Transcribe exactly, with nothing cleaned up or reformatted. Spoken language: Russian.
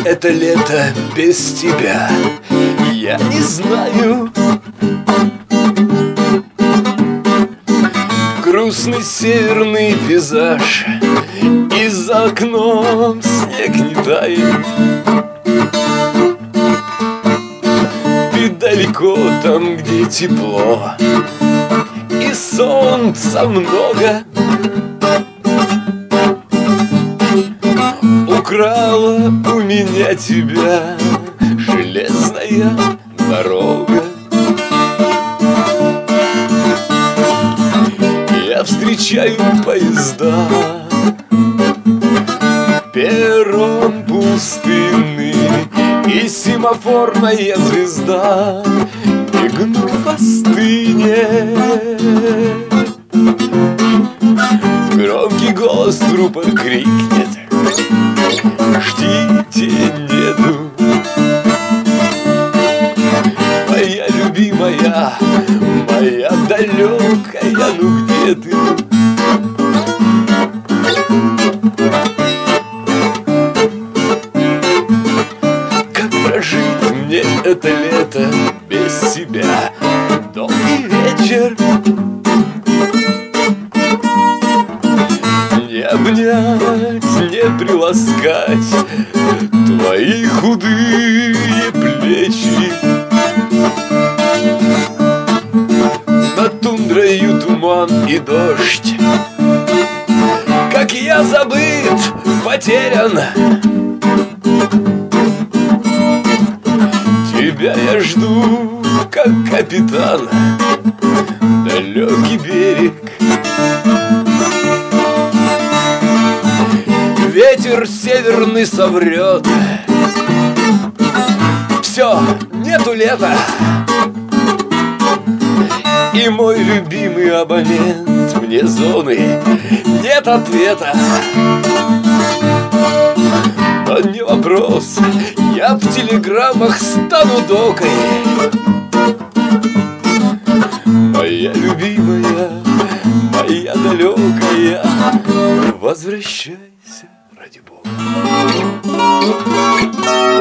это лето без тебя? Я не знаю. Грустный северный пейзаж, и за окном снег не тает. Ты далеко там, где тепло, и солнца много. Украла у меня тебя железная дорога. Я встречаю поезда, перрон пустынный и семафорная звезда бегут в пустыне. Громкий голос трупа крикнет: ждите, нету. Моя любимая, моя далекая, ну где ты? Как прожить мне это лето без тебя? Долгий вечер, не обнять, не приласкать твои худые плечи. Над тундрою туман и дождь, как я забыт, потерян. Тебя я жду, как капитан, далекий берег. Ветер северный соврет: все, нету лета. И мой любимый абонент мне зоны нет ответа. Но не вопрос, я в телеграммах стану докой. Моя любимая, моя далекая, возвращайся, ради Бога.